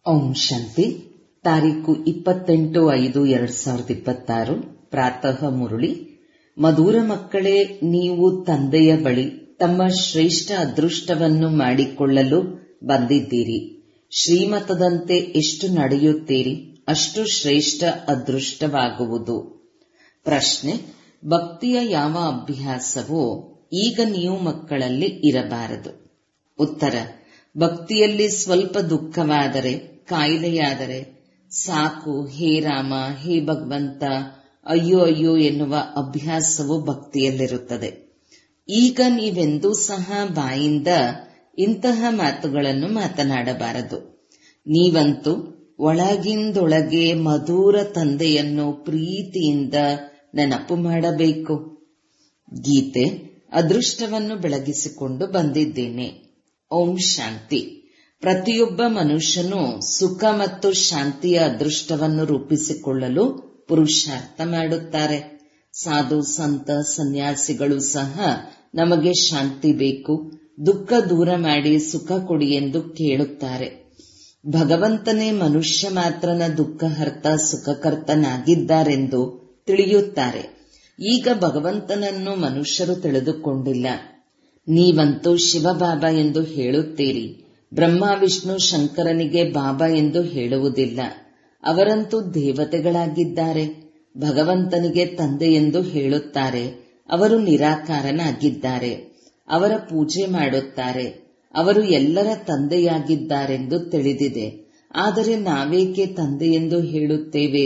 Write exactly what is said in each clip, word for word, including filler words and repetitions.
ಓಂ ಶಾಂತಿ. ತಾರೀಕು ಇಪ್ಪತ್ತೆಂಟು ಐದು ಎರಡ್ ಸಾವಿರದ ಇಪ್ಪತ್ತಾರು ಪ್ರಾತಃ ಮುರುಳಿ. ಮಧುರ ಮಕ್ಕಳೇ, ನೀವು ತಂದೆಯ ಬಳಿ ತಮ್ಮ ಶ್ರೇಷ್ಠ ಅದೃಷ್ಟವನ್ನು ಮಾಡಿಕೊಳ್ಳಲು ಬಂದಿದ್ದೀರಿ. ಶ್ರೀಮತದಂತೆ ಎಷ್ಟು ನಡೆಯುತ್ತೀರಿ ಅಷ್ಟು ಶ್ರೇಷ್ಠ ಅದೃಷ್ಟವಾಗುವುದು. ಪ್ರಶ್ನೆ: ಭಕ್ತಿಯ ಯಾವ ಅಭ್ಯಾಸವೋ ಈಗ ನೀವು ಮಕ್ಕಳಲ್ಲಿ ಇರಬಾರದು? ಉತ್ತರ: ಭಕ್ತಿಯಲ್ಲಿ ಸ್ವಲ್ಪ ದುಃಖವಾದರೆ, ಕಾಯಿಲೆಯಾದರೆ ಸಾಕು, ಹೇ ರಾಮ, ಹೇ ಭಗವಂತ, ಅಯ್ಯೋ ಅಯ್ಯೋ ಎನ್ನುವ ಅಭ್ಯಾಸವು ಭಕ್ತಿಯಲ್ಲಿರುತ್ತದೆ. ಈಗ ನೀವೆಂದೂ ಸಹ ಬಾಯಿಂದ ಇಂತಹ ಮಾತುಗಳನ್ನು ಮಾತನಾಡಬಾರದು. ನೀವಂತೂ ಒಳಗಿಂದೊಳಗೆ ಮಧುರ ತಂದೆಯನ್ನು ಪ್ರೀತಿಯಿಂದ ನೆನಪು ಮಾಡಬೇಕು. ಗೀತೆ: ಅದೃಷ್ಟವನ್ನು ಬೆಳಗಿಸಿಕೊಂಡು ಬಂದಿದ್ದೇನೆ. ಓಂ ಶಾಂತಿ. ಪ್ರತಿಯೊಬ್ಬ ಮನುಷ್ಯನು ಸುಖ ಮತ್ತು ಶಾಂತಿಯ ಅದೃಷ್ಟವನ್ನು ರೂಪಿಸಿಕೊಳ್ಳಲು ಪುರುಷಾರ್ಥ ಮಾಡುತ್ತಾರೆ. ಸಾಧು ಸಂತ ಸನ್ಯಾಸಿಗಳು ಸಹ ನಮಗೆ ಶಾಂತಿ ಬೇಕು, ದುಃಖ ದೂರ ಮಾಡಿ ಸುಖ ಕೊಡಿ ಎಂದು ಕೇಳುತ್ತಾರೆ. ಭಗವಂತನೇ ಮನುಷ್ಯ ಮಾತ್ರನ ದುಃಖಹರ್ತ ಸುಖಕರ್ತನಾಗಿದ್ದಾರೆಂದು ತಿಳಿಯುತ್ತಾರೆ. ಈಗ ಭಗವಂತನನ್ನು ಮನುಷ್ಯರು ತಿಳಿದುಕೊಂಡಿಲ್ಲ. ನೀವಂತೂ ಶಿವಬಾಬಾ ಎಂದು ಹೇಳುತ್ತೀರಿ. ಬ್ರಹ್ಮ ವಿಷ್ಣು ಶಂಕರನಿಗೆ ಬಾಬಾ ಎಂದು ಹೇಳುವುದಿಲ್ಲ. ಅವರಂತೂ ದೇವತೆಗಳಾಗಿದ್ದಾರೆ. ಭಗವಂತನಿಗೆ ತಂದೆ ಎಂದು ಹೇಳುತ್ತಾರೆ. ಅವರು ನಿರಾಕಾರನಾಗಿದ್ದಾರೆ. ಅವರ ಪೂಜೆ ಮಾಡುತ್ತಾರೆ. ಅವರು ಎಲ್ಲರ ತಂದೆಯಾಗಿದ್ದಾರೆಂದು ತಿಳಿದಿದೆ. ಆದರೆ ನಾವೇಕೆ ತಂದೆ ಎಂದು ಹೇಳುತ್ತೇವೆ?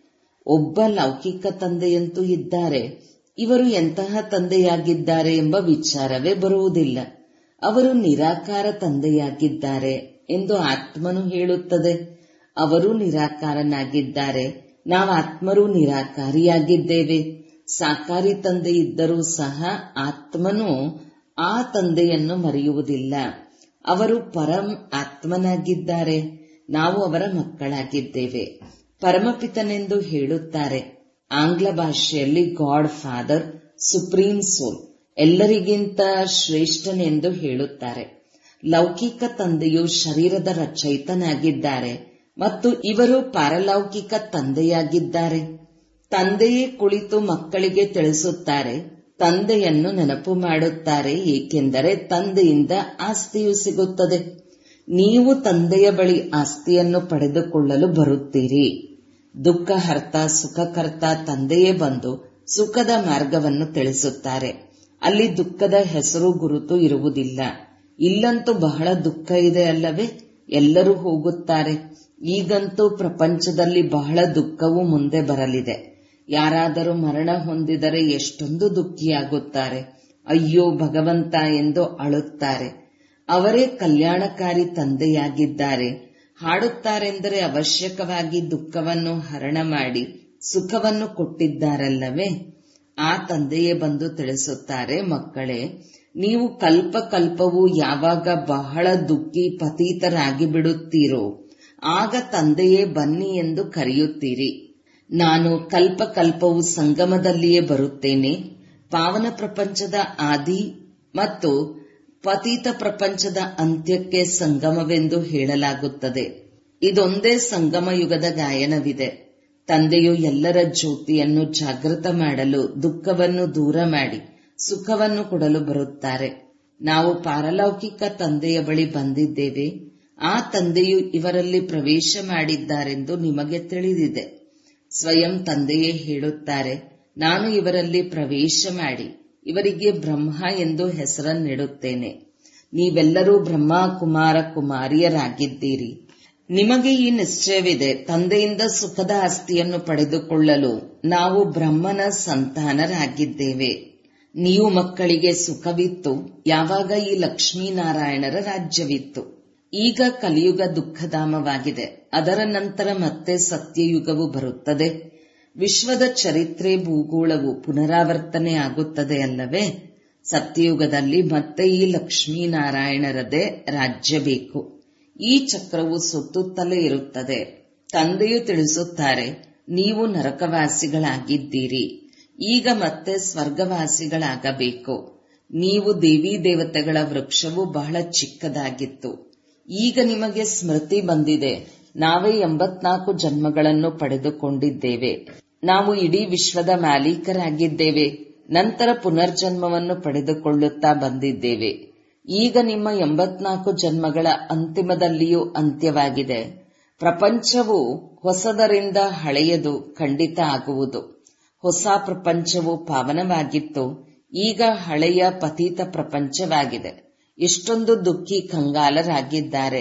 ಒಬ್ಬ ಲೌಕಿಕ ತಂದೆಯಂತೂ ಇದ್ದಾರೆ. ಇವರು ಎಂತಹ ತಂದೆಯಾಗಿದ್ದಾರೆ ಎಂಬ ವಿಚಾರವೇ ಬರುವುದಿಲ್ಲ. ಅವರು ನಿರಾಕಾರ ತಂದೆಯಾಗಿದ್ದಾರೆ ಎಂದು ಆತ್ಮನು ಹೇಳುತ್ತದೆ. ಅವರು ನಿರಾಕಾರನಾಗಿದ್ದಾರೆ, ನಾವು ಆತ್ಮರು ನಿರಾಕಾರಿಯಾಗಿದ್ದೇವೆ. ಸಾಕಾರಿ ತಂದೆ ಇದ್ದರೂ ಸಹ ಆತ್ಮನು ಆ ತಂದೆಯನ್ನು ಮರೆಯುವುದಿಲ್ಲ. ಅವರು ಪರಂ ಆತ್ಮನಾಗಿದ್ದಾರೆ, ನಾವು ಅವರ ಮಕ್ಕಳಾಗಿದ್ದೇವೆ. ಪರಮಪಿತನೆಂದು ಹೇಳುತ್ತಾರೆ. ಆಂಗ್ಲ ಭಾಷೆಯಲ್ಲಿ ಗಾಡ್ ಫಾದರ್, ಸುಪ್ರೀಂ ಸೋಲ್, ಎಲ್ಲರಿಗಿಂತ ಶ್ರೇಷ್ಠನೆಂದು ಹೇಳುತ್ತಾರೆ. ಲೌಕಿಕ ತಂದೆಯು ಶರೀರದ ರಚಯಿತನಾಗಿದ್ದಾರೆ ಮತ್ತು ಇವರು ಪಾರಲೌಕಿಕ ತಂದೆಯಾಗಿದ್ದಾರೆ. ತಂದೆಯೇ ಕುಳಿತು ಮಕ್ಕಳಿಗೆ ತಿಳಿಸುತ್ತಾರೆ. ತಂದೆಯನ್ನು ನೆನಪು ಮಾಡುತ್ತಾರೆ, ಏಕೆಂದರೆ ತಂದೆಯಿಂದ ಆಸ್ತಿಯು ಸಿಗುತ್ತದೆ. ನೀವು ತಂದೆಯ ಬಳಿ ಆಸ್ತಿಯನ್ನು ಪಡೆದುಕೊಳ್ಳಲು ಬರುತ್ತೀರಿ. ದುಃಖಹರ್ತ ಸುಖಕರ್ತ ತಂದೆಯೇ ಬಂದು ಸುಖದ ಮಾರ್ಗವನ್ನು ತಿಳಿಸುತ್ತಾರೆ. ಅಲ್ಲಿ ದುಃಖದ ಹೆಸರು ಗುರುತು ಇರುವುದಿಲ್ಲ. ಇಲ್ಲಂತೂ ಬಹಳ ದುಃಖ ಇದೆ ಅಲ್ಲವೇ? ಎಲ್ಲರೂ ಹೋಗುತ್ತಾರೆ. ಈಗಂತೂ ಪ್ರಪಂಚದಲ್ಲಿ ಬಹಳ ದುಃಖವು ಮುಂದೆ ಬರಲಿದೆ. ಯಾರಾದರೂ ಮರಣ ಹೊಂದಿದರೆ ಎಷ್ಟೊಂದು ದುಃಖಿಯಾಗುತ್ತಾರೆ. ಅಯ್ಯೋ ಭಗವಂತ ಎಂದು ಅಳುತ್ತಾರೆ. ಅವರೇ ಕಲ್ಯಾಣಕಾರಿ ತಂದೆಯಾಗಿದ್ದಾರೆ. ಹಾಡುತ್ತಾರೆಂದರೆ ಅವಶ್ಯಕವಾಗಿ ದುಃಖವನ್ನು ಹರಣ ಮಾಡಿ ಸುಖವನ್ನು ಕೊಟ್ಟಿದ್ದಾರಲ್ಲವೇ? ಆ ತಂದೆಯೇ ಬಂದು ತಿಳಿಸುತ್ತಾರೆ, ಮಕ್ಕಳೇ, ನೀವು ಕಲ್ಪ ಕಲ್ಪವು ಯಾವಾಗ ಬಹಳ ದುಃಖಿ ಪತೀತರಾಗಿ ಬಿಡುತ್ತೀರೋ ಆಗ ತಂದೆಯೇ ಬನ್ನಿ ಎಂದು ಕರೆಯುತ್ತೀರಿ. ನಾನು ಕಲ್ಪ ಕಲ್ಪವು ಸಂಗಮದಲ್ಲಿಯೇ ಬರುತ್ತೇನೆ. ಪಾವನ ಪ್ರಪಂಚದ ಆದಿ ಮತ್ತು ಪತೀತ ಪ್ರಪಂಚದ ಅಂತ್ಯಕ್ಕೆ ಸಂಗಮವೆಂದು ಹೇಳಲಾಗುತ್ತದೆ. ಇದೊಂದೇ ಸಂಗಮ ಯುಗದ ಗಾಯನವಿದೆ. ತಂದೆಯು ಎಲ್ಲರ ಜ್ಯೋತಿಯನ್ನು ಜಾಗೃತ ಮಾಡಲು ದುಃಖವನ್ನು ದೂರ ಮಾಡಿ ಸುಖವನ್ನು ಕೊಡಲು ಬರುತ್ತಾರೆ. ನಾವು ಪಾರಲೌಕಿಕ ತಂದೆಯ ಬಳಿ ಬಂದಿದ್ದೇವೆ. ಆ ತಂದೆಯು ಇವರಲ್ಲಿ ಪ್ರವೇಶ ಮಾಡಿದ್ದಾರೆಂದು ನಿಮಗೆ ತಿಳಿದಿದೆ. ಸ್ವಯಂ ತಂದೆಯೇ ಹೇಳುತ್ತಾರೆ, ನಾನು ಇವರಲ್ಲಿ ಪ್ರವೇಶ ಮಾಡಿ ಇವರಿಗೆ ಬ್ರಹ್ಮ ಎಂದು ಹೆಸರನ್ನಿಡುತ್ತೇನೆ. ನೀವೆಲ್ಲರೂ ಬ್ರಹ್ಮ ಕುಮಾರ ಕುಮಾರಿಯರಾಗಿದ್ದೀರಿ. ನಿಮಗೆ ಈ ನಿಶ್ಚಯವಿದೆ, ತಂದೆಯಿಂದ ಸುಖದ ಆಸ್ತಿಯನ್ನು ಪಡೆದುಕೊಳ್ಳಲು ನಾವು ಬ್ರಹ್ಮನ ಸಂತಾನರಾಗಿದ್ದೇವೆ. ನೀವು ಮಕ್ಕಳಿಗೆ ಸುಖವಿತ್ತು ಯಾವಾಗ ಈ ಲಕ್ಷ್ಮೀನಾರಾಯಣರ ರಾಜ್ಯವಿತ್ತು. ಈಗ ಕಲಿಯುಗ ದುಃಖಧಾಮವಾಗಿದೆ. ಅದರ ನಂತರ ಮತ್ತೆ ಸತ್ಯಯುಗವು ಬರುತ್ತದೆ. ವಿಶ್ವದ ಚರಿತ್ರೆ ಭೂಗೋಳವು ಪುನರಾವರ್ತನೆ ಆಗುತ್ತದೆ ಅಲ್ಲವೇ? ಸತ್ಯಯುಗದಲ್ಲಿ ಮತ್ತೆ ಈ ಲಕ್ಷ್ಮೀನಾರಾಯಣರದೇ ರಾಜ್ಯ ಬೇಕು. ಈ ಚಕ್ರವು ಸುತ್ತುತ್ತಲೇ ಇರುತ್ತದೆ. ತಂದೆಯು ತಿಳಿಸುತ್ತಾರೆ, ನೀವು ನರಕವಾಸಿಗಳಾಗಿದ್ದೀರಿ. ಈಗ ಮತ್ತೆ ಸ್ವರ್ಗವಾಸಿಗಳಾಗಬೇಕು. ನೀವು ದೇವಿ ದೇವತೆಗಳ ವೃಕ್ಷವು ಬಹಳ ಚಿಕ್ಕದಾಗಿತ್ತು. ಈಗ ನಿಮಗೆ ಸ್ಮೃತಿ ಬಂದಿದೆ. ನಾವೇ ಎಂಬತ್ನಾಲ್ಕು ಜನ್ಮಗಳನ್ನು ಪಡೆದುಕೊಂಡಿದ್ದೇವೆ. ನಾವು ಇಡೀ ವಿಶ್ವದ ಮಾಲೀಕರಾಗಿದ್ದೇವೆ. ನಂತರ ಪುನರ್ಜನ್ಮವನ್ನು ಪಡೆದುಕೊಳ್ಳುತ್ತಾ ಬಂದಿದ್ದೇವೆ. ಈಗ ನಿಮ್ಮ ಎಂಬತ್ನಾಲ್ಕು ಜನ್ಮಗಳ ಅಂತಿಮದಲ್ಲಿಯೂ ಅಂತ್ಯವಾಗಿದೆ. ಪ್ರಪಂಚವು ಹೊಸದರಿಂದ ಹಳೆಯದು ಖಂಡಿತ ಆಗುವುದು. ಹೊಸ ಪ್ರಪಂಚವು ಪಾವನವಾಗಿತ್ತು. ಈಗ ಹಳೆಯ ಪತೀತ ಪ್ರಪಂಚವಾಗಿದೆ. ಎಷ್ಟೊಂದು ದುಃಖಿ ಕಂಗಾಲರಾಗಿದ್ದಾರೆ.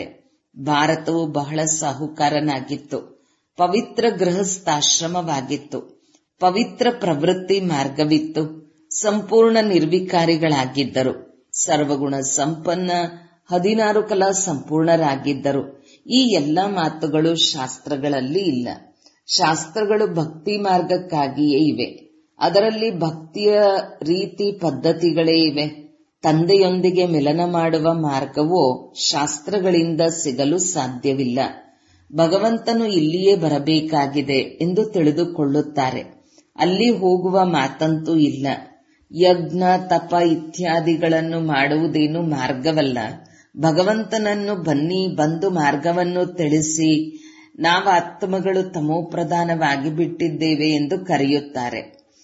ಭಾರತವು ಬಹಳ ಸಾಹುಕಾರನಾಗಿತ್ತು. ಪವಿತ್ರ ಗೃಹಸ್ಥಾಶ್ರಮವಾಗಿತ್ತು. ಪವಿತ್ರ ಪ್ರವೃತ್ತಿ ಮಾರ್ಗವಿತ್ತು. ಸಂಪೂರ್ಣ ನಿರ್ವಿಕಾರಿಗಳಾಗಿದ್ದರು. ಸರ್ವಗುಣ ಸಂಪನ್ನ, ಹದಿನಾರು ಕಲಾ ಸಂಪೂರ್ಣರಾಗಿದ್ದರು. ಈ ಎಲ್ಲ ಮಾತುಗಳು ಶಾಸ್ತ್ರಗಳಲ್ಲಿ ಇಲ್ಲ. ಶಾಸ್ತ್ರಗಳು ಭಕ್ತಿ ಮಾರ್ಗಕ್ಕಾಗಿಯೇ ಇವೆ. ಅದರಲ್ಲಿ ಭಕ್ತಿಯ ರೀತಿ ಪದ್ಧತಿಗಳೇ ಇವೆ. ತಂದೆಯೊಂದಿಗೆ ಮಿಲನ ಮಾಡುವ ಮಾರ್ಗವೋ ಶಾಸ್ತ್ರಗಳಿಂದ ಸಿಗಲು ಸಾಧ್ಯವಿಲ್ಲ. ಭಗವಂತನು ಇಲ್ಲಿಯೇ ಬರಬೇಕಾಗಿದೆ ಎಂದು ತಿಳಿದುಕೊಳ್ಳುತ್ತಾರೆ. ಅಲ್ಲಿ ಹೋಗುವ ಮಾತಂತೂ ಇಲ್ಲ. ಯಜ್ಞ ತಪ ಇತ್ಯಾದಿಗಳನ್ನು ಮಾಡುವುದೇನು ಮಾರ್ಗವಲ್ಲ. ಭಗವಂತನನ್ನು ಬನ್ನಿ, ಬಂದು ಮಾರ್ಗವನ್ನು ತಿಳಿಸಿ, ನಾವು ಆತ್ಮಗಳು ತಮೋಪ್ರಧಾನವಾಗಿ ಬಿಟ್ಟಿದ್ದೇವೆ ಎಂದು ಕರೆಯುತ್ತಾರೆ.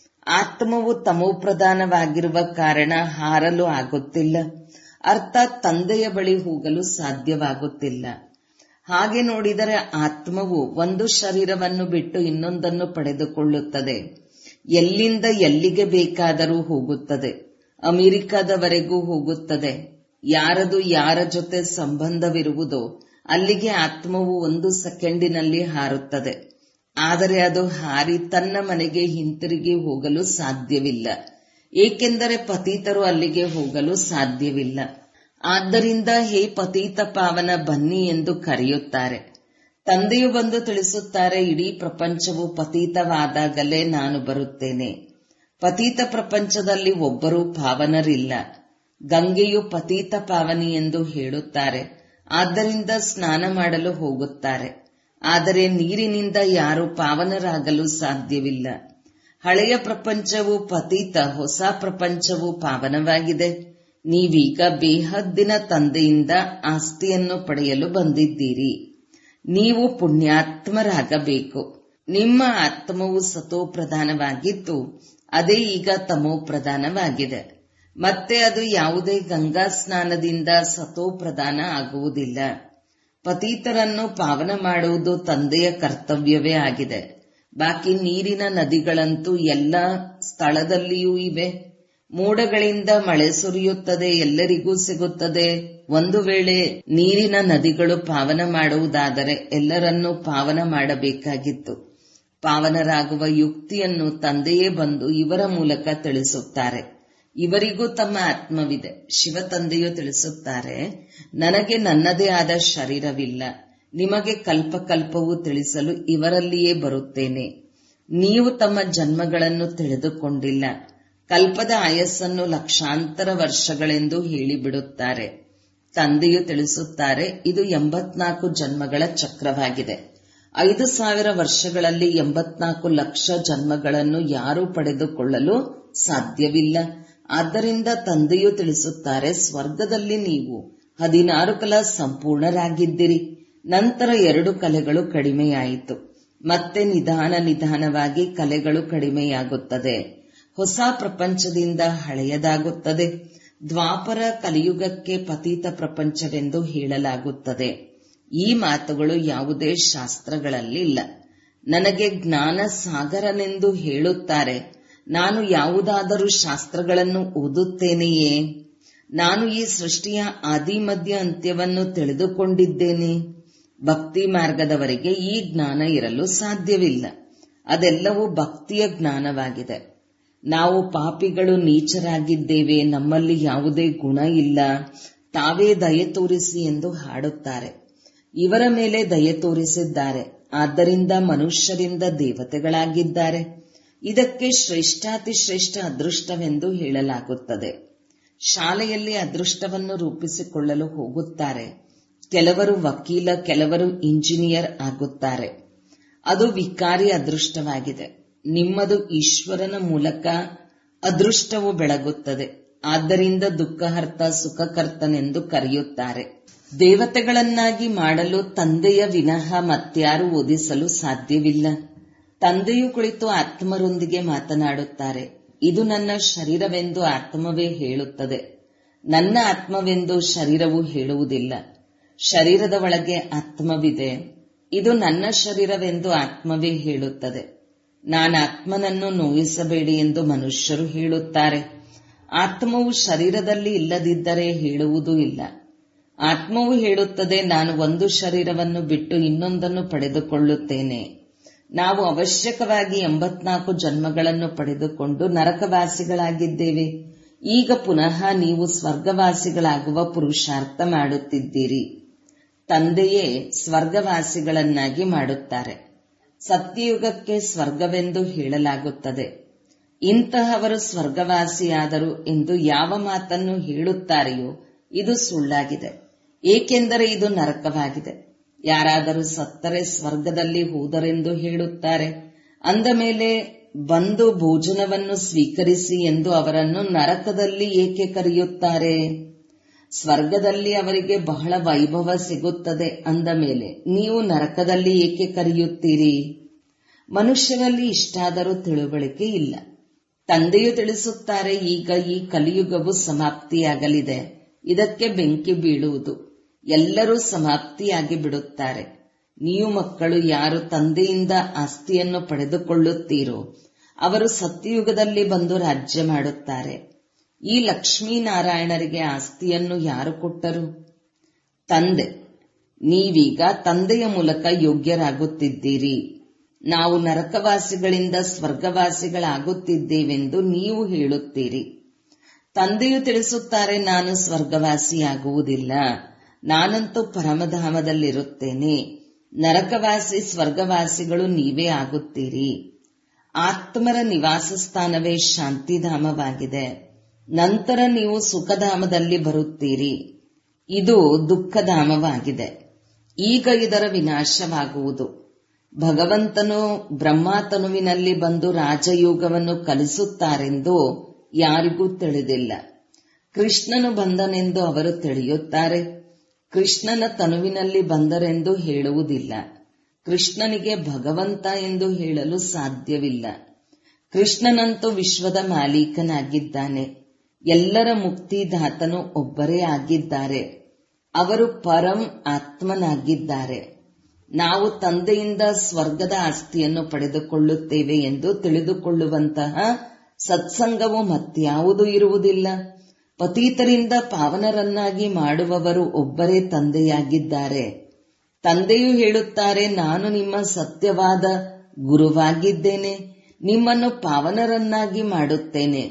ಆತ್ಮವು ತಮೋಪ್ರಧಾನವಾಗಿರುವ ಕಾರಣ ಹಾರಲು ಆಗುತ್ತಿಲ್ಲ. ಅರ್ಥಾತ್ ತಂದೆಯ ಬಳಿ ಹೋಗಲು ಸಾಧ್ಯವಾಗುತ್ತಿಲ್ಲ. ಹಾಗೆ ನೋಡಿದರೆ ಆತ್ಮವು ಒಂದು ಶರೀರವನ್ನು ಬಿಟ್ಟು ಇನ್ನೊಂದನ್ನು ಪಡೆದುಕೊಳ್ಳುತ್ತದೆ. ಎಲ್ಲಿಂದ ಎಲ್ಲಿಗೆ ಬೇಕಾದರೂ ಹೋಗುತ್ತದೆ. ಅಮೆರಿಕದವರೆಗೂ ಹೋಗುತ್ತದೆ. ಯಾರದು ಯಾರ ಜೊತೆ ಸಂಬಂಧವಿರುವುದೋ ಅಲ್ಲಿಗೆ ಆತ್ಮವು ಒಂದು ಸೆಕೆಂಡಿನಲ್ಲಿ ಹಾರುತ್ತದೆ. ಆದರೆ ಅದು ಹಾರಿ ತನ್ನ ಮನೆಗೆ ಹಿಂತಿರುಗಿ ಹೋಗಲು ಸಾಧ್ಯವಿಲ್ಲ. ಏಕೆಂದರೆ ಪತೀತರು ಅಲ್ಲಿಗೆ ಹೋಗಲು ಸಾಧ್ಯವಿಲ್ಲ. ಆದ್ದರಿಂದ ಹೇ ಪತೀತ ಪಾವನ ಬನ್ನಿ ಎಂದು ಕರೆಯುತ್ತಾರೆ. ತಂದೆಯು ಬಂದು ತಿಳಿಸುತ್ತಾರೆ, ಇಡೀ ಪ್ರಪಂಚವು ಪತೀತವಾದಾಗಲೇ ನಾನು ಬರುತ್ತೇನೆ. ಪತೀತ ಪ್ರಪಂಚದಲ್ಲಿ ಒಬ್ಬರೂ ಪಾವನರಿಲ್ಲ. ಗಂಗೆಯು ಪತೀತ ಪಾವನಿ ಎಂದು ಹೇಳುತ್ತಾರೆ. ಆದ್ದರಿಂದ ಸ್ನಾನ ಮಾಡಲು ಹೋಗುತ್ತಾರೆ. ಆದರೆ ನೀರಿನಿಂದ ಯಾರೂ ಪಾವನರಾಗಲು ಸಾಧ್ಯವಿಲ್ಲ. ಹಳೆಯ ಪ್ರಪಂಚವು ಪತೀತ, ಹೊಸ ಪ್ರಪಂಚವು ಪಾವನವಾಗಿದೆ. ನೀವೀಗ ಬೇಹದ್ದಿನ ತಂದೆಯಿಂದ ಆಸ್ತಿಯನ್ನು ಪಡೆಯಲು ಬಂದಿದ್ದೀರಿ. ನೀವು ಪುಣ್ಯಾತ್ಮರಾಗಬೇಕು. ನಿಮ್ಮ ಆತ್ಮವು ಸತೋಪ್ರಧಾನವಾಗಿದ್ದು ಅದೇ ಈಗ ತಮೋಪ್ರಧಾನವಾಗಿದೆ. ಮತ್ತೆ ಅದು ಯಾವುದೇ ಗಂಗಾ ಸ್ನಾನದಿಂದ ಸತೋಪ್ರಧಾನ ಆಗುವುದಿಲ್ಲ. ಪತೀತರನ್ನು ಪಾವನ ಮಾಡುವುದು ತಂದೆಯ ಕರ್ತವ್ಯವೇ ಆಗಿದೆ. ಬಾಕಿ ನೀರಿನ ನದಿಗಳಂತೂ ಎಲ್ಲ ಸ್ಥಳದಲ್ಲಿಯೂ ಇವೆ. ಮೋಡಗಳಿಂದ ಮಳೆ ಸುರಿಯುತ್ತದೆ, ಎಲ್ಲರಿಗೂ ಸಿಗುತ್ತದೆ. ಒಂದು ವೇಳೆ ನೀರಿನ ನದಿಗಳು ಪಾವನ ಮಾಡುವುದಾದರೆ ಎಲ್ಲರನ್ನೂ ಪಾವನ ಮಾಡಬೇಕಾಗಿತ್ತು. ಪಾವನರಾಗುವ ಯುಕ್ತಿಯನ್ನು ತಂದೆಯೇ ಬಂದು ಇವರ ಮೂಲಕ ತಿಳಿಸುತ್ತಾರೆ. ಇವರಿಗೂ ತಮ್ಮ ಆತ್ಮವಿದೆ. ಶಿವ ತಂದೆಯು ತಿಳಿಸುತ್ತಾರೆ, ನನಗೆ ನನ್ನದೇ ಆದ ಶರೀರವಿಲ್ಲ. ನಿಮಗೆ ಕಲ್ಪಕಲ್ಪವೂ ತಿಳಿಸಲು ಇವರಲ್ಲಿಯೇ ಬರುತ್ತೇನೆ. ನೀವು ತಮ್ಮ ಜನ್ಮಗಳನ್ನು ತಿಳಿದುಕೊಂಡಿಲ್ಲ. ಕಲ್ಪದ ಆಯಸ್ಸನ್ನು ಲಕ್ಷಾಂತರ ವರ್ಷಗಳೆಂದು ಹೇಳಿಬಿಡುತ್ತಾರೆ. ತಂದೆಯು ತಿಳಿಸುತ್ತಾರೆ, ಇದು ಎಂಬತ್ನಾಲ್ಕು ಜನ್ಮಗಳ ಚಕ್ರವಾಗಿದೆ. ಐದು ಸಾವಿರ ವರ್ಷಗಳಲ್ಲಿ ಎಂಬತ್ನಾಲ್ಕು ಲಕ್ಷ ಜನ್ಮಗಳನ್ನು ಯಾರೂ ಪಡೆದುಕೊಳ್ಳಲು ಸಾಧ್ಯವಿಲ್ಲ. ಆದ್ದರಿಂದ ತಂದೆಯು ತಿಳಿಸುತ್ತಾರೆ, ಸ್ವರ್ಗದಲ್ಲಿ ನೀವು ಹದಿನಾರು ಕಲಾ ಸಂಪೂರ್ಣರಾಗಿದ್ದಿರಿ. ನಂತರ ಎರಡು ಕಲೆಗಳು ಕಡಿಮೆಯಾಯಿತು. ಮತ್ತೆ ನಿಧಾನ ನಿಧಾನವಾಗಿ ಕಲೆಗಳು ಕಡಿಮೆಯಾಗುತ್ತದೆ. ಹೊಸ ಪ್ರಪಂಚದಿಂದ ಹಳೆಯದಾಗುತ್ತದೆ. ದ್ವಾಪರ ಕಲಿಯುಗಕ್ಕೆ ಪತೀತ ಪ್ರಪಂಚವೆಂದು ಹೇಳಲಾಗುತ್ತದೆ. ಈ ಮಾತುಗಳು ಯಾವುದೇ ಶಾಸ್ತ್ರಗಳಲ್ಲಿ ಇಲ್ಲ. ನನಗೆ ಜ್ಞಾನ ಸಾಗರನೆಂದು ಹೇಳುತ್ತಾರೆ. ನಾನು ಯಾವುದಾದರೂ ಶಾಸ್ತ್ರಗಳನ್ನು ಓದುತ್ತೇನೆಯೇ? ನಾನು ಈ ಸೃಷ್ಟಿಯ ಆದಿ ಮಧ್ಯ ಅಂತ್ಯವನ್ನು ತಿಳಿದುಕೊಂಡಿದ್ದೇನೆ. ಭಕ್ತಿ ಮಾರ್ಗದವರಿಗೆ ಈ ಜ್ಞಾನ ಇರಲು ಸಾಧ್ಯವಿಲ್ಲ. ಅದೆಲ್ಲವೂ ಭಕ್ತಿಯ ಜ್ಞಾನವಾಗಿದೆ. ನಾವು ಪಾಪಿಗಳು, ನೀಚರಾಗಿದ್ದೇವೆ, ನಮ್ಮಲ್ಲಿ ಯಾವುದೇ ಗುಣ ಇಲ್ಲ, ತಾವೇ ದಯೆ ತೋರಿಸಿ ಎಂದು ಹಾಡುತ್ತಾರೆ. ಇವರ ಮೇಲೆ ದಯೆ ತೋರಿಸಿದ್ದಾರೆ. ಆದ್ದರಿಂದ ಮನುಷ್ಯರಿಂದ ದೇವತೆಗಳಾಗಿದ್ದಾರೆ. ಇದಕ್ಕೆ ಶ್ರೇಷ್ಠಾತಿ ಶ್ರೇಷ್ಠ ಅದೃಷ್ಟವೆಂದು ಹೇಳಲಾಗುತ್ತದೆ. ಶಾಲೆಯಲ್ಲಿ ಅದೃಷ್ಟವನ್ನು ರೂಪಿಸಿಕೊಳ್ಳಲು ಹೋಗುತ್ತಾರೆ. ಕೆಲವರು ವಕೀಲ, ಕೆಲವರು ಇಂಜಿನಿಯರ್ ಆಗುತ್ತಾರೆ. ಅದು ವಿಕಾರಿ ಅದೃಷ್ಟವಾಗಿದೆ. ನಿಮ್ಮದು ಈಶ್ವರನ ಮೂಲಕ ಅದೃಷ್ಟವು ಬೆಳಗುತ್ತದೆ. ಆದ್ದರಿಂದ ದುಃಖಹರ್ತ, ಸುಖಕರ್ತನೆಂದು ಕರೆಯುತ್ತಾರೆ. ದೇವತೆಗಳನ್ನಾಗಿ ಮಾಡಲು ತಂದೆಯ ವಿನಃ ಮತ್ಯಾರು ಓದಿಸಲು ಸಾಧ್ಯವಿಲ್ಲ. ತಂದೆಯು ಕುಳಿತು ಆತ್ಮರೊಂದಿಗೆ ಮಾತನಾಡುತ್ತಾರೆ. ಇದು ನನ್ನ ಶರೀರವೆಂದು ಆತ್ಮವೇ ಹೇಳುತ್ತದೆ. ನನ್ನ ಆತ್ಮವೆಂದು ಶರೀರವು ಹೇಳುವುದಿಲ್ಲ. ಶರೀರದ ಒಳಗೆ ಆತ್ಮವಿದೆ. ಇದು ನನ್ನ ಶರೀರವೆಂದು ಆತ್ಮವೇ ಹೇಳುತ್ತದೆ. ನಾನು ಆತ್ಮನನ್ನು ನೋಯಿಸಬೇಡಿ ಎಂದು ಮನುಷ್ಯರು ಹೇಳುತ್ತಾರೆ. ಆತ್ಮವು ಶರೀರದಲ್ಲಿ ಇಲ್ಲದಿದ್ದರೆ ಹೇಳುವುದೂ ಇಲ್ಲ. ಆತ್ಮವು ಹೇಳುತ್ತದೆ, ನಾನು ಒಂದು ಶರೀರವನ್ನು ಬಿಟ್ಟು ಇನ್ನೊಂದನ್ನು ಪಡೆದುಕೊಳ್ಳುತ್ತೇನೆ. ನಾವು ಅವಶ್ಯಕವಾಗಿ ಎಂಬತ್ನಾಲ್ಕು ಜನ್ಮಗಳನ್ನು ಪಡೆದುಕೊಂಡು ನರಕವಾಸಿಗಳಾಗಿದ್ದೇವೆ. ಈಗ ಪುನಃ ನೀವು ಸ್ವರ್ಗವಾಸಿಗಳಾಗುವ ಪುರುಷಾರ್ಥ ಮಾಡುತ್ತಿದ್ದೀರಿ. ತಂದೆಯೇ ಸ್ವರ್ಗವಾಸಿಗಳನ್ನಾಗಿ ಮಾಡುತ್ತಾರೆ. ಸತ್ಯಯುಗಕ್ಕೆ ಸ್ವರ್ಗವೆಂದು ಹೇಳಲಾಗುತ್ತದೆ. ಇಂತಹವರು ಸ್ವರ್ಗವಾಸಿಯಾದರು ಎಂದು ಯಾವ ಮಾತನ್ನು ಹೇಳುತ್ತಾರೆಯೋ ಇದು ಸುಳ್ಳಾಗಿದೆ. ಏಕೆಂದರೆ ಇದು ನರಕವಾಗಿದೆ. ಯಾರಾದರೂ ಸತ್ತರೆ ಸ್ವರ್ಗದಲ್ಲಿ ಹೋದರೆಂದು ಹೇಳುತ್ತಾರೆ. ಅಂದ ಮೇಲೆ ಬಂದು ಭೋಜನವನ್ನು ಸ್ವೀಕರಿಸಿ ಎಂದು ಅವರನ್ನು ನರಕದಲ್ಲಿ ಏಕೆ ಕರೆಯುತ್ತಾರೆ? ಸ್ವರ್ಗದಲ್ಲಿ ಅವರಿಗೆ ಬಹಳ ವೈಭವ ಸಿಗುತ್ತದೆ ಅಂದ ಮೇಲೆ ನೀವು ನರಕದಲ್ಲಿ ಏಕೆ ಕರೆಯುತ್ತೀರಿ? ಮನುಷ್ಯರಲ್ಲಿ ಇಷ್ಟಾದರೂ ತಿಳುವಳಿಕೆ ಇಲ್ಲ. ತಂದೆಯು ತಿಳಿಸುತ್ತಾರೆ, ಈಗ ಈ ಕಲಿಯುಗವು ಸಮಾಪ್ತಿಯಾಗಲಿದೆ. ಇದಕ್ಕೆ ಬೆಂಕಿ ಬೀಳುವುದು. ಎಲ್ಲರೂ ಸಮಾಪ್ತಿಯಾಗಿ ಬಿಡುತ್ತಾರೆ. ನೀವು ಮಕ್ಕಳು ಯಾರು ತಂದೆಯಿಂದ ಆಸ್ತಿಯನ್ನು ಪಡೆದುಕೊಳ್ಳುತ್ತೀರೋ ಅವರು ಸತ್ಯಯುಗದಲ್ಲಿ ಬಂದು ರಾಜ್ಯ ಮಾಡುತ್ತಾರೆ. ಈ ಲಕ್ಷ್ಮೀನಾರಾಯಣರಿಗೆ ಆಸ್ತಿಯನ್ನು ಯಾರು ಕೊಟ್ಟರು? ತಂದೆ. ನೀವೀಗ ತಂದೆಯ ಮೂಲಕ ಯೋಗ್ಯರಾಗುತ್ತಿದ್ದೀರಿ. ನಾವು ನರಕವಾಸಿಗಳಿಂದ ಸ್ವರ್ಗವಾಸಿಗಳಾಗುತ್ತಿದ್ದೇವೆಂದು ನೀವು ಹೇಳುತ್ತೀರಿ. ತಂದೆಯು ತಿಳಿಸುತ್ತಾರೆ, ನಾನು ಸ್ವರ್ಗವಾಸಿಯಾಗುವುದಿಲ್ಲ. ನಾನಂತೂ ಪರಮಧಾಮದಲ್ಲಿರುತ್ತೇನೆ. ನರಕವಾಸಿ ಸ್ವರ್ಗವಾಸಿಗಳು ನೀವೇ ಆಗುತ್ತೀರಿ. ಆತ್ಮರ ನಿವಾಸ ಸ್ಥಾನವೇ ಶಾಂತಿಧಾಮವಾಗಿದೆ. ನಂತರ ನೀವು ಸುಖಧಾಮದಲ್ಲಿ ಬರುತ್ತೀರಿ. ಇದು ದುಃಖಧಾಮವಾಗಿದೆ. ಈಗ ಇದರ ವಿನಾಶವಾಗುವುದು. ಭಗವಂತನು ಬ್ರಹ್ಮತನುವಿನಲ್ಲಿ ಬಂದು ರಾಜಯೋಗವನ್ನು ಕಲಿಸುತ್ತಾರೆಂದು ಯಾರಿಗೂ ತಿಳಿದಿಲ್ಲ. ಕೃಷ್ಣನು ಬಂದನೆಂದು ಅವರು ತಿಳಿಯುತ್ತಾರೆ. ಕೃಷ್ಣನ ತನುವಿನಲ್ಲಿ ಬಂದರೆಂದು ಹೇಳುವುದಿಲ್ಲ. ಕೃಷ್ಣನಿಗೆ ಭಗವಂತ ಎಂದು ಹೇಳಲು ಸಾಧ್ಯವಿಲ್ಲ. ಕೃಷ್ಣನಂತೂ ವಿಶ್ವದ ಮಾಲೀಕನಾಗಿದ್ದಾನೆ. ಎಲ್ಲರ ಮುಕ್ತಿದಾತನು ಒಬ್ಬರೇ ಆಗಿದ್ದಾರೆ. ಅವರು ಪರಂ ಆತ್ಮನಾಗಿದ್ದಾರೆ. ನಾವು ತಂದೆಯಿಂದ ಸ್ವರ್ಗದ ಆಸ್ತಿಯನ್ನು ಪಡೆದುಕೊಳ್ಳುತ್ತೇವೆ ಎಂದು ತಿಳಿದುಕೊಳ್ಳುವಂತಹ ಸತ್ಸಂಗವು ಮತ್ಯಾವುದೂ ಇರುವುದಿಲ್ಲ. ಪತೀತರಿಂದ ಪಾವನರನ್ನಾಗಿ ಮಾಡುವವರು ಒಬ್ಬರೇ ತಂದೆಯಾಗಿದ್ದಾರೆ. ತಂದೆಯು ಹೇಳುತ್ತಾರೆ, ನಾನು ನಿಮ್ಮ ಸತ್ಯವಾದ ಗುರುವಾಗಿದ್ದೇನೆ. ನಿಮ್ಮನ್ನು ಪಾವನರನ್ನಾಗಿ ಮಾಡುತ್ತೇನೆ.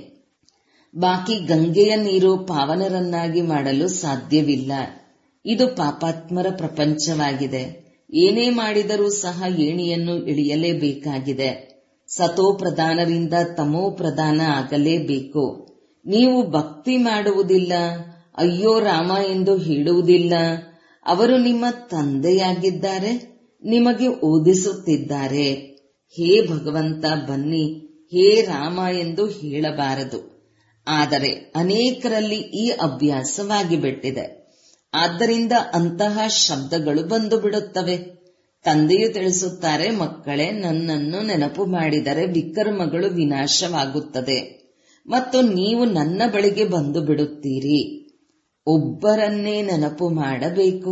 ಬಾಕಿ ಗಂಗೆಯ ನೀರು ಪಾವನರನ್ನಾಗಿ ಮಾಡಲು ಸಾಧ್ಯವಿಲ್ಲ. ಇದು ಪಾಪಾತ್ಮರ ಪ್ರಪಂಚವಾಗಿದೆ. ಏನೇ ಮಾಡಿದರೂ ಸಹ ಏಣಿಯನ್ನು ಇಳಿಯಲೇಬೇಕಾಗಿದೆ. ಸತೋ ಪ್ರಧಾನರಿಂದ ತಮೋ ಪ್ರಧಾನ ಆಗಲೇಬೇಕು. ನೀವು ಭಕ್ತಿ ಮಾಡುವುದಿಲ್ಲ, ಅಯ್ಯೋ ರಾಮ ಎಂದು ಹೇಳುವುದಿಲ್ಲ. ಅವರು ನಿಮ್ಮ ತಂದೆಯಾಗಿದ್ದಾರೆ, ನಿಮಗೆ ಓದಿಸುತ್ತಿದ್ದಾರೆ. ಹೇ ಭಗವಂತ ಬನ್ನಿ, ಹೇ ರಾಮ ಎಂದು ಹೇಳಬಾರದು. ಆದರೆ ಅನೇಕರಲ್ಲಿ ಈ ಅಭ್ಯಾಸವಾಗಿ ಬಿಟ್ಟಿದೆ. ಆದ್ದರಿಂದ ಅಂತಹ ಶಬ್ದಗಳು ಬಂದು ಬಿಡುತ್ತವೆ. ತಂದೆಯು ತಿಳಿಸುತ್ತಾರೆ, ಮಕ್ಕಳೇ, ನನ್ನನ್ನು ನೆನಪು ಮಾಡಿದರೆ ವಿಕರ್ಮಗಳು ವಿನಾಶವಾಗುತ್ತದೆ ಮತ್ತು ನೀವು ನನ್ನ ಬಳಿಗೆ ಬಂದು ಬಿಡುತ್ತೀರಿ. ಒಬ್ಬರನ್ನೇ ನೆನಪು ಮಾಡಬೇಕು.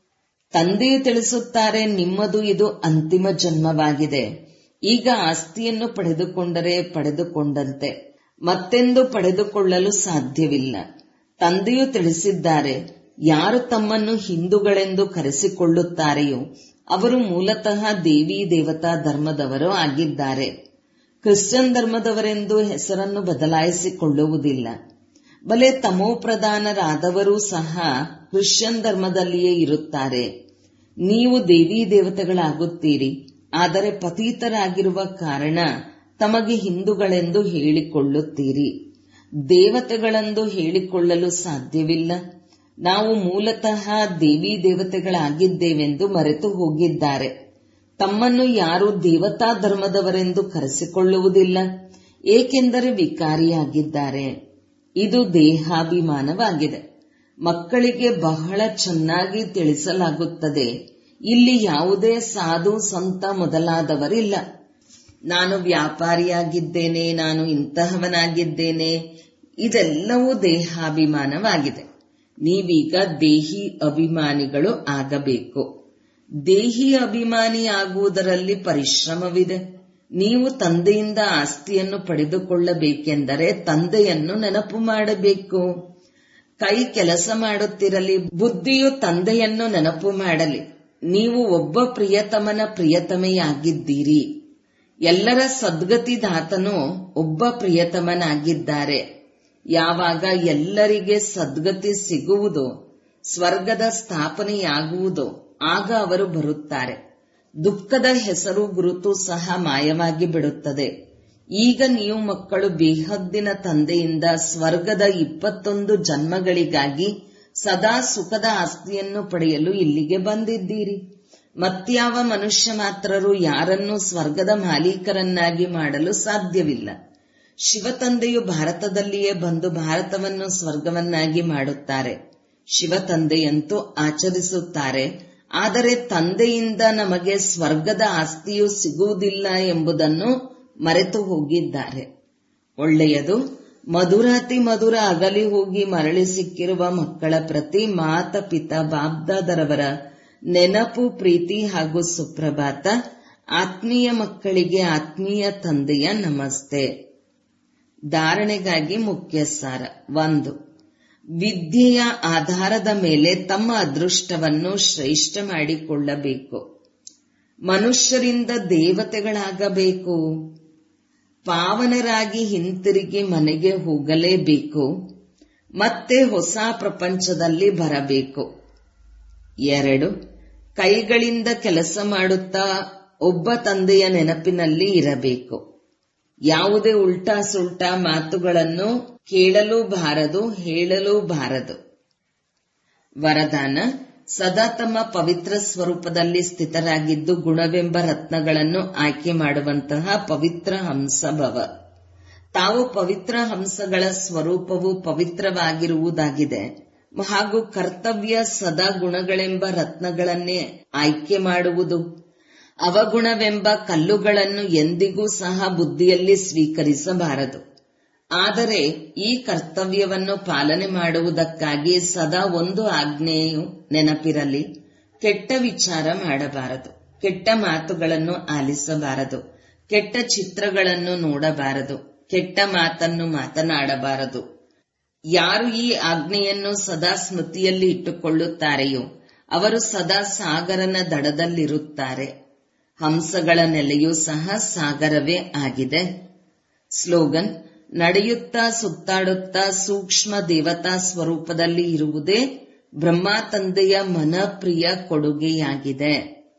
ತಂದೆಯು ತಿಳಿಸುತ್ತಾರೆ, ನಿಮ್ಮದು ಇದು ಅಂತಿಮ ಜನ್ಮವಾಗಿದೆ. ಈಗ ಆಸ್ತಿಯನ್ನು ಪಡೆದುಕೊಂಡರೆ ಪಡೆದುಕೊಂಡಂತೆ, ಮತ್ತೆಂದು ಪಡೆದುಕೊಳ್ಳಲು ಸಾಧ್ಯವಿಲ್ಲ. ತಂದೆಯು ತಿಳಿಸಿದ್ದಾರೆ, ಯಾರು ತಮ್ಮನ್ನು ಹಿಂದೂಗಳೆಂದು ಕರೆಸಿಕೊಳ್ಳುತ್ತಾರೆಯೋ ಅವರು ಮೂಲತಃ ದೇವಿ ದೇವತಾ ಧರ್ಮದವರು ಆಗಿದ್ದಾರೆ. ಕ್ರಿಶ್ಚಿಯನ್ ಧರ್ಮದವರೆಂದು ಹೆಸರನ್ನು ಬದಲಾಯಿಸಿಕೊಳ್ಳುವುದಿಲ್ಲ. ಬಲೆ ತಮೋಪ್ರಧಾನರಾದವರೂ ಸಹ ಕ್ರಿಶ್ಚಿಯನ್ ಧರ್ಮದಲ್ಲಿಯೇ ಇರುತ್ತಾರೆ. ನೀವು ದೇವಿ ದೇವತೆಗಳಾಗುತ್ತೀರಿ. ಆದರೆ ಪತೀತರಾಗಿರುವ ಕಾರಣ ತಮಗೆ ಹಿಂದೂಗಳೆಂದು ಹೇಳಿಕೊಳ್ಳುತ್ತೀರಿ. ದೇವತೆಗಳೆಂದು ಹೇಳಿಕೊಳ್ಳಲು ಸಾಧ್ಯವಿಲ್ಲ. ನಾವು ಮೂಲತಃ ದೇವಿ ದೇವತೆಗಳಾಗಿದ್ದೇವೆಂದು ಮರೆತು ಹೋಗಿದ್ದಾರೆ. ತಮ್ಮನ್ನು ಯಾರು ದೇವತಾ ಧರ್ಮದವರೆಂದು ಕರೆಸಿಕೊಳ್ಳುವುದಿಲ್ಲ, ಏಕೆಂದರೆ ವಿಕಾರಿಯಾಗಿದ್ದಾರೆ. ಇದು ದೇಹಾಭಿಮಾನವಾಗಿದೆ. ಮಕ್ಕಳಿಗೆ ಬಹಳ ಚೆನ್ನಾಗಿ ತಿಳಿಸಲಾಗುತ್ತದೆ, ಇಲ್ಲಿ ಯಾವುದೇ ಸಾಧು ಸಂತ ಮೊದಲಾದವರಿಲ್ಲ. ನಾನು ವ್ಯಾಪಾರಿಯಾಗಿದ್ದೇನೆ, ನಾನು ಇಂತಹವನಾಗಿದ್ದೇನೆ, ಇದೆಲ್ಲವೂ ದೇಹಾಭಿಮಾನವಾಗಿದೆ. ನೀವೀಗ ದೇಹಿ ಅಭಿಮಾನಿಗಳು ಆಗಬೇಕು. ದೇಹಿ ಅಭಿಮಾನಿ ಆಗುವುದರಲ್ಲಿ ಪರಿಶ್ರಮವಿದೆ. ನೀವು ತಂದೆಯಿಂದ ಆಸ್ತಿಯನ್ನು ಪಡೆದುಕೊಳ್ಳಬೇಕೆಂದರೆ ತಂದೆಯನ್ನು ನೆನಪು ಮಾಡಬೇಕು. ಕೈ ಕೆಲಸ ಮಾಡುತ್ತಿರಲಿ, ಬುದ್ಧಿಯು ತಂದೆಯನ್ನು ನೆನಪು ಮಾಡಲಿ. ನೀವು ಒಬ್ಬ ಪ್ರಿಯತಮನ ಪ್ರಿಯತಮೆಯಾಗಿದ್ದೀರಿ. ಎಲ್ಲರ ಸದ್ಗತಿದಾತನು ಒಬ್ಬ ಪ್ರಿಯತಮನಾಗಿದ್ದಾರೆ. ಯಾವಾಗ ಎಲ್ಲರಿಗೆ ಸದ್ಗತಿ ಸಿಗುವುದೋ, ಸ್ವರ್ಗದ ಸ್ಥಾಪನೆಯಾಗುವುದೋ, ಆಗ ಅವರು ಬರುತ್ತಾರೆ. ದುಃಖದ ಹೆಸರು ಗುರುತು ಸಹ ಮಾಯವಾಗಿ ಬಿಡುತ್ತದೆ. ಈಗ ನೀವು ಮಕ್ಕಳು ಬೇಹದ್ದಿನ ತಂದೆಯಿಂದ ಸ್ವರ್ಗದ ಇಪ್ಪತ್ತೊಂದು ಜನ್ಮಗಳಿಗಾಗಿ ಸದಾ ಸುಖದ ಆಸ್ತಿಯನ್ನು ಪಡೆಯಲು ಇಲ್ಲಿಗೆ ಬಂದಿದ್ದೀರಿ. ಮತ್ಯಾವ ಮನುಷ್ಯ ಮಾತ್ರರು ಯಾರನ್ನೂ ಸ್ವರ್ಗದ ಮಾಲೀಕರನ್ನಾಗಿ ಮಾಡಲು ಸಾಧ್ಯವಿಲ್ಲ. ಶಿವತಂದೆಯು ಭಾರತದಲ್ಲಿಯೇ ಬಂದು ಭಾರತವನ್ನು ಸ್ವರ್ಗವನ್ನಾಗಿ ಮಾಡುತ್ತಾರೆ. ಶಿವತಂದೆಯಂತೂ ಆಚರಿಸುತ್ತಾರೆ. ಆದರೆ ತಂದೆಯಿಂದ ನಮಗೆ ಸ್ವರ್ಗದ ಆಸ್ತಿಯು ಸಿಗುವುದಿಲ್ಲ ಎಂಬುದನ್ನು ಮರೆತು ಹೋಗಿದ್ದಾರೆ. ಒಳ್ಳೆಯದು. ಮಧುರಾತಿ ಮಧುರ ಅಗಲಿ ಹೋಗಿ ಮರಳಿ ಸಿಕ್ಕಿರುವ ಮಕ್ಕಳ ಪ್ರತಿ ಮಾತ ಪಿತಾ ಬಾಬ್ದಾದರವರ ನೆನಪು, ಪ್ರೀತಿ ಹಾಗೂ ಸುಪ್ರಭಾತ. ಆತ್ಮೀಯ ಮಕ್ಕಳಿಗೆ ಆತ್ಮೀಯ ತಂದೆಯ ನಮಸ್ತೆ. ಧಾರಣೆಗಾಗಿ ಮುಖ್ಯ ಸಾರ. ಒಂದು, ವಿದ್ಯೆಯ ಆಧಾರದ ಮೇಲೆ ತಮ್ಮ ಅದೃಷ್ಟವನ್ನು ಶ್ರೇಷ್ಠ ಮಾಡಿಕೊಳ್ಳಬೇಕು. ಮನುಷ್ಯರಿಂದ ದೇವತೆಗಳಾಗಬೇಕು. ಪಾವನರಾಗಿ ಹಿಂತಿರುಗಿ ಮನೆಗೆ ಹೋಗಲೇಬೇಕು. ಮತ್ತೆ ಹೊಸ ಪ್ರಪಂಚದಲ್ಲಿ ಬರಬೇಕು. ಎರಡು, ಕೈಗಳಿಂದ ಕೆಲಸ ಮಾಡುತ್ತಾ ಒಬ್ಬ ತಂದೆಯ ನೆನಪಿನಲ್ಲಿ ಇರಬೇಕು. ಯಾವುದೇ ಉಲ್ಟಾ ಸುಲ್ಟಾ ಮಾತುಗಳನ್ನು ಕೇಳಲೂ ಬಾರದು, ಹೇಳಲೂ ಬಾರದು. ವರದಾನ: ಸದಾ ತಮ್ಮ ಪವಿತ್ರ ಸ್ವರೂಪದಲ್ಲಿ ಸ್ಥಿತರಾಗಿದ್ದು ಗುಣವೆಂಬ ರತ್ನಗಳನ್ನು ಆಯ್ಕೆ ಮಾಡುವಂತಹ ಪವಿತ್ರ ಹಂಸಭವ. ತಾವು ಪವಿತ್ರ ಹಂಸಗಳ ಸ್ವರೂಪವು ಪವಿತ್ರವಾಗಿರುವುದಾಗಿದೆ ಹಾಗೂ ಕರ್ತವ್ಯ ಸದಾ ಗುಣಗಳೆಂಬ ರತ್ನಗಳನ್ನೇ ಆಯ್ಕೆ ಮಾಡುವುದು. ಅವಗುಣವೆಂಬ ಕಲ್ಲುಗಳನ್ನು ಎಂದಿಗೂ ಸಹ ಬುದ್ಧಿಯಲ್ಲಿ ಸ್ವೀಕರಿಸಬಾರದು. ಆದರೆ ಈ ಕರ್ತವ್ಯವನ್ನು ಪಾಲನೆ ಮಾಡುವುದಕ್ಕಾಗಿ ಸದಾ ಒಂದು ಆಜ್ಞೆಯು ನೆನಪಿರಲಿ: ಕೆಟ್ಟ ವಿಚಾರ ಮಾಡಬಾರದು, ಕೆಟ್ಟ ಮಾತುಗಳನ್ನು ಆಲಿಸಬಾರದು, ಕೆಟ್ಟ ಚಿತ್ರಗಳನ್ನು ನೋಡಬಾರದು, ಕೆಟ್ಟ ಮಾತನ್ನು ಮಾತನಾಡಬಾರದು. ಯಾರು ಈ ಆಜ್ಞೆಯನ್ನು ಸದಾ ಸ್ಮೃತಿಯಲ್ಲಿ ಇಟ್ಟುಕೊಳ್ಳುತ್ತಾರೆಯೋ ಅವರು ಸದಾ ಸಾಗರನ ದಡದಲ್ಲಿರುತ್ತಾರೆ. ಹಂಸಗಳ ನೆಲೆಯೂ ಸಹ ಸಾಗರವೇ ಆಗಿದೆ. ಸ್ಲೋಗನ್: ನಡೆಯುತ್ತಾ ಸುತ್ತಾಡುತ್ತಾ ಸೂಕ್ಷ್ಮ ದೇವತಾ ಸ್ವರೂಪದಲ್ಲಿ ಇರುವುದೇ ಬ್ರಹ್ಮ ತಂದೆಯ ಮನಪ್ರಿಯ ಕೊಡುಗೆಯಾಗಿದೆ.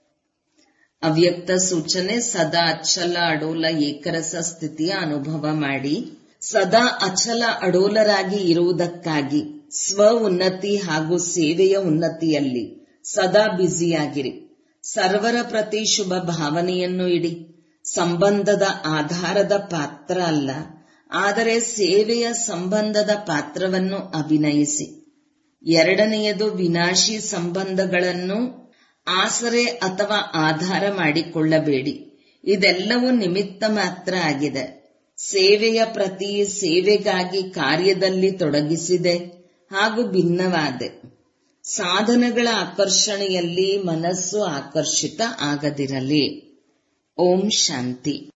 ಅವ್ಯಕ್ತ ಸೂಚನೆ: ಸದಾ ಅಚಲ ಅಡೋಲ ಏಕರಸ ಸ್ಥಿತಿಯ ಅನುಭವ ಮಾಡಿ ಸದಾ ಅಚಲ ಅಡೋಲರಾಗಿ ಇರುವುದಕ್ಕಾಗಿ ಸ್ವ ಉನ್ನತಿ ಹಾಗೂ ಸೇವೆಯ ಉನ್ನತಿಯಲ್ಲಿ ಸದಾ ಬ್ಯುಸಿಯಾಗಿರಿ. ಸರ್ವರ ಪ್ರತಿ ಶುಭ ಭಾವನೆಯನ್ನು ಇಡಿ. ಸಂಬಂಧದ ಆಧಾರದ ಪಾತ್ರ ಅಲ್ಲ, ಆದರೆ ಸೇವೆಯ ಸಂಬಂಧದ ಪಾತ್ರವನ್ನು ಅಭಿನಯಿಸಿ. ಎರಡನೆಯದು, ವಿನಾಶಿ ಸಂಬಂಧಗಳನ್ನು ಆಸರೆ ಅಥವಾ ಆಧಾರ ಮಾಡಿಕೊಳ್ಳಬೇಡಿ. ಇದೆಲ್ಲವೂ ನಿಮಿತ್ತ ಮಾತ್ರ ಆಗಿದೆ. ಸೇವೆಯ ಪ್ರತಿ ಸೇವೆಗಾಗಿ ಕಾರ್ಯದಲ್ಲಿ ತೊಡಗಿಸಿದೆ ಹಾಗೂ ಭಿನ್ನವಾದೆ. ಸಾಧನಗಳ ಆಕರ್ಷಣೆಯಲ್ಲಿ ಮನಸ್ಸು ಆಕರ್ಷಿತ ಆಗದಿರಲಿ. ಓಂ ಶಾಂತಿ.